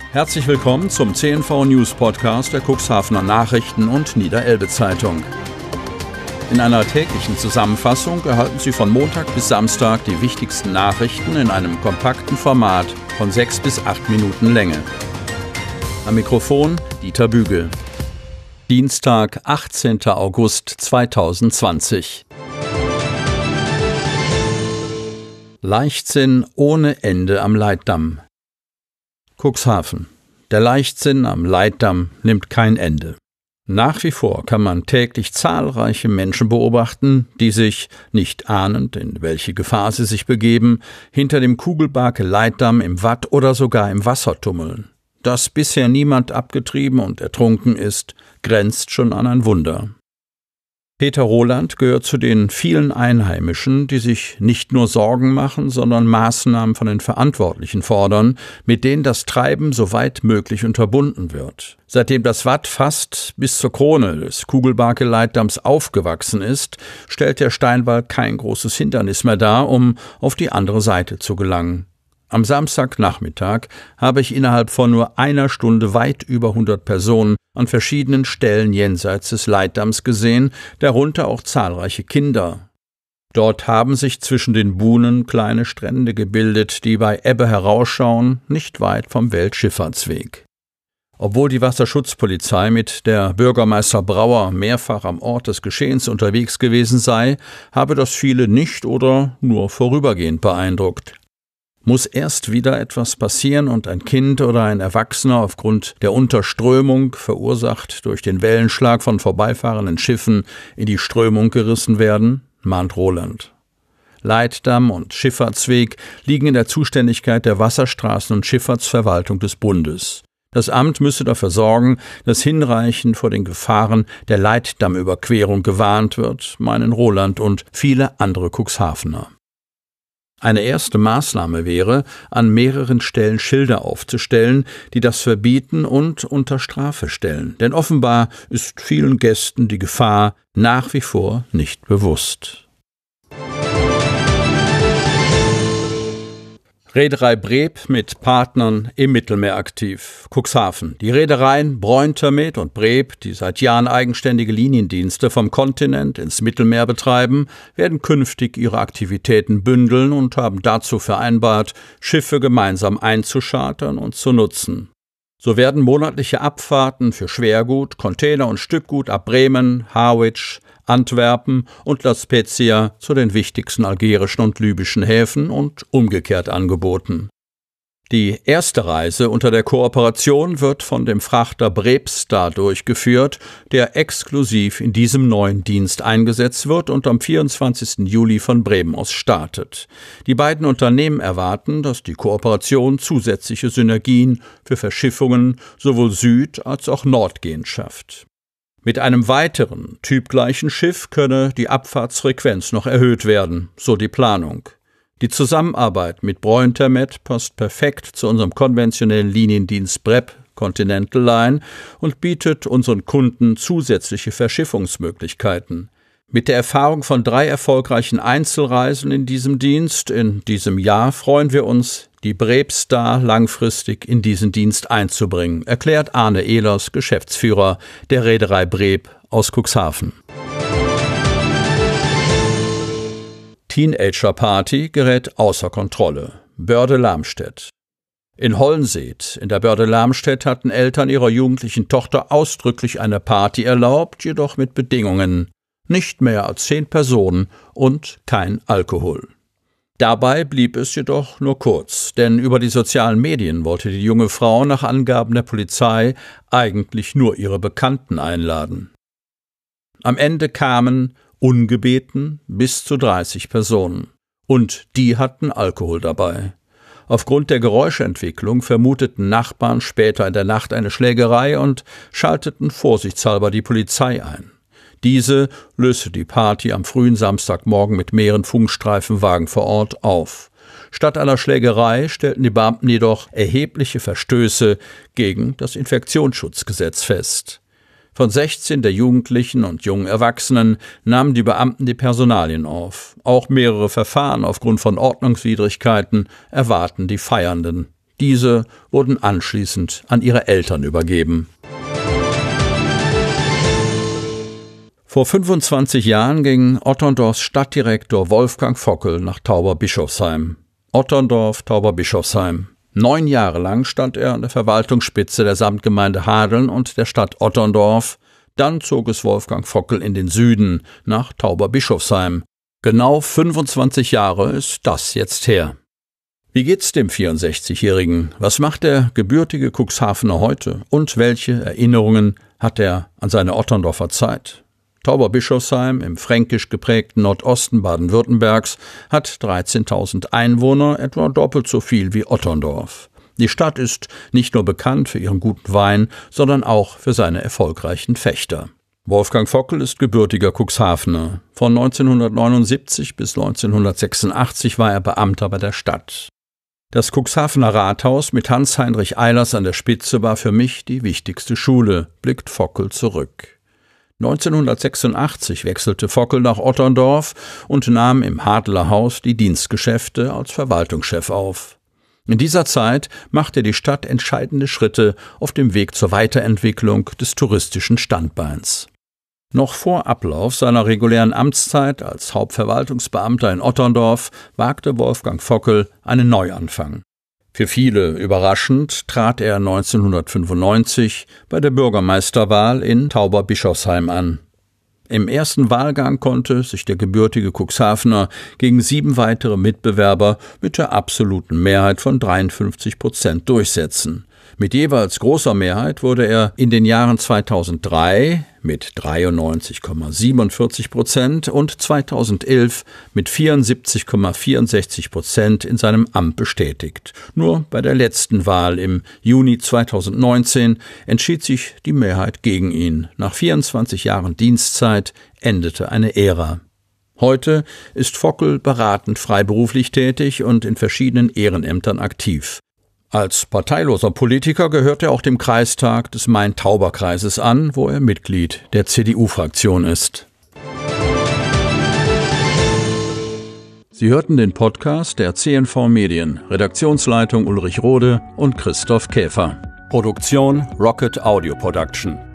Herzlich willkommen zum CNV News Podcast der Cuxhavener Nachrichten und Niederelbe Zeitung. In einer täglichen Zusammenfassung erhalten Sie von Montag bis Samstag die wichtigsten Nachrichten in einem kompakten Format von 6 bis 8 Minuten Länge. Am Mikrofon Dieter Bügel. Dienstag, 18. August 2020. Leichtsinn ohne Ende am Leitdamm. Cuxhaven. Der Leichtsinn am Leitdamm nimmt kein Ende. Nach wie vor kann man täglich zahlreiche Menschen beobachten, die sich, nicht ahnend, in welche Gefahr sie sich begeben, hinter dem Kugelbarke-Leitdamm im Watt oder sogar im Wasser tummeln. Dass bisher niemand abgetrieben und ertrunken ist, grenzt schon an ein Wunder. Peter Roland gehört zu den vielen Einheimischen, die sich nicht nur Sorgen machen, sondern Maßnahmen von den Verantwortlichen fordern, mit denen das Treiben so weit möglich unterbunden wird. Seitdem das Watt fast bis zur Krone des Kugelbarke-Leitdamms aufgewachsen ist, stellt der Steinwall kein großes Hindernis mehr dar, um auf die andere Seite zu gelangen. Am Samstagnachmittag habe ich innerhalb von nur einer Stunde weit über 100 Personen an verschiedenen Stellen jenseits des Leitdamms gesehen, darunter auch zahlreiche Kinder. Dort haben sich zwischen den Buhnen kleine Strände gebildet, die bei Ebbe herausschauen, nicht weit vom Weltschifffahrtsweg. Obwohl die Wasserschutzpolizei mit der Bürgermeister Brauer mehrfach am Ort des Geschehens unterwegs gewesen sei, habe das viele nicht oder nur vorübergehend beeindruckt. Muss erst wieder etwas passieren und ein Kind oder ein Erwachsener aufgrund der Unterströmung, verursacht durch den Wellenschlag von vorbeifahrenden Schiffen, in die Strömung gerissen werden, mahnt Roland. Leitdamm und Schifffahrtsweg liegen in der Zuständigkeit der Wasserstraßen- und Schifffahrtsverwaltung des Bundes. Das Amt müsse dafür sorgen, dass hinreichend vor den Gefahren der Leitdammüberquerung gewarnt wird, meinen Roland und viele andere Cuxhavener. Eine erste Maßnahme wäre, an mehreren Stellen Schilder aufzustellen, die das verbieten und unter Strafe stellen. Denn offenbar ist vielen Gästen die Gefahr nach wie vor nicht bewusst. Reederei Breb mit Partnern im Mittelmeer aktiv. Cuxhaven. Die Reedereien Breuntermet und Breb, die seit Jahren eigenständige Liniendienste vom Kontinent ins Mittelmeer betreiben, werden künftig ihre Aktivitäten bündeln und haben dazu vereinbart, Schiffe gemeinsam einzuchartern und zu nutzen. So werden monatliche Abfahrten für Schwergut, Container und Stückgut ab Bremen, Harwich, Antwerpen und La Spezia zu den wichtigsten algerischen und libyschen Häfen und umgekehrt angeboten. Die erste Reise unter der Kooperation wird von dem Frachter Brebstar durchgeführt, der exklusiv in diesem neuen Dienst eingesetzt wird und am 24. Juli von Bremen aus startet. Die beiden Unternehmen erwarten, dass die Kooperation zusätzliche Synergien für Verschiffungen sowohl süd- als auch nordgehend schafft. Mit einem weiteren, typgleichen Schiff könne die Abfahrtsfrequenz noch erhöht werden, so die Planung. Die Zusammenarbeit mit Breuntermet passt perfekt zu unserem konventionellen Liniendienst Breb Continental Line und bietet unseren Kunden zusätzliche Verschiffungsmöglichkeiten. Mit der Erfahrung von 3 erfolgreichen Einzelreisen in diesem Dienst in diesem Jahr freuen wir uns, die Brebstar langfristig in diesen Dienst einzubringen, erklärt Arne Ehlers, Geschäftsführer der Reederei Breb aus Cuxhaven. Teenager-Party gerät außer Kontrolle. Börde-Lamstedt. In Hollenseet, in der Börde Lamstedt, hatten Eltern ihrer jugendlichen Tochter ausdrücklich eine Party erlaubt, jedoch mit Bedingungen. Nicht mehr als 10 Personen und kein Alkohol. Dabei blieb es jedoch nur kurz, denn über die sozialen Medien wollte die junge Frau nach Angaben der Polizei eigentlich nur ihre Bekannten einladen. Am Ende kamen, ungebeten, bis zu 30 Personen. Und die hatten Alkohol dabei. Aufgrund der Geräuschentwicklung vermuteten Nachbarn später in der Nacht eine Schlägerei und schalteten vorsichtshalber die Polizei ein. Diese löste die Party am frühen Samstagmorgen mit mehreren Funkstreifenwagen vor Ort auf. Statt einer Schlägerei stellten die Beamten jedoch erhebliche Verstöße gegen das Infektionsschutzgesetz fest. Von 16 der Jugendlichen und jungen Erwachsenen nahmen die Beamten die Personalien auf. Auch mehrere Verfahren aufgrund von Ordnungswidrigkeiten erwarten die Feiernden. Diese wurden anschließend an ihre Eltern übergeben. Vor 25 Jahren ging Otterndorfs Stadtdirektor Wolfgang Vockel nach Tauberbischofsheim. Otterndorf, Tauberbischofsheim. 9 Jahre lang stand er an der Verwaltungsspitze der Samtgemeinde Hadeln und der Stadt Otterndorf. Dann zog es Wolfgang Vockel in den Süden, nach Tauberbischofsheim. Genau 25 Jahre ist das jetzt her. Wie geht's dem 64-Jährigen? Was macht der gebürtige Cuxhavener heute? Und welche Erinnerungen hat er an seine Otterndorfer Zeit? Tauberbischofsheim im fränkisch geprägten Nordosten Baden-Württembergs hat 13.000 Einwohner, etwa doppelt so viel wie Otterndorf. Die Stadt ist nicht nur bekannt für ihren guten Wein, sondern auch für seine erfolgreichen Fechter. Wolfgang Vockel ist gebürtiger Cuxhavener. Von 1979 bis 1986 war er Beamter bei der Stadt. Das Cuxhavener Rathaus mit Hans-Heinrich Eilers an der Spitze war für mich die wichtigste Schule, blickt Vockel zurück. 1986 wechselte Vockel nach Otterndorf und nahm im Hadler Haus die Dienstgeschäfte als Verwaltungschef auf. In dieser Zeit machte die Stadt entscheidende Schritte auf dem Weg zur Weiterentwicklung des touristischen Standbeins. Noch vor Ablauf seiner regulären Amtszeit als Hauptverwaltungsbeamter in Otterndorf wagte Wolfgang Vockel einen Neuanfang. Für viele überraschend trat er 1995 bei der Bürgermeisterwahl in Tauberbischofsheim an. Im ersten Wahlgang konnte sich der gebürtige Cuxhavener gegen 7 weitere Mitbewerber mit der absoluten Mehrheit von 53% durchsetzen. Mit jeweils großer Mehrheit wurde er in den Jahren 2003 mit 93,47% und 2011 mit 74,64% in seinem Amt bestätigt. Nur bei der letzten Wahl im Juni 2019 entschied sich die Mehrheit gegen ihn. Nach 24 Jahren Dienstzeit endete eine Ära. Heute ist Vockel beratend freiberuflich tätig und in verschiedenen Ehrenämtern aktiv. Als parteiloser Politiker gehört er auch dem Kreistag des Main-Tauber-Kreises an, wo er Mitglied der CDU-Fraktion ist. Sie hörten den Podcast der CNV Medien, Redaktionsleitung Ulrich Rode und Christoph Käfer. Produktion Rocket Audio Production.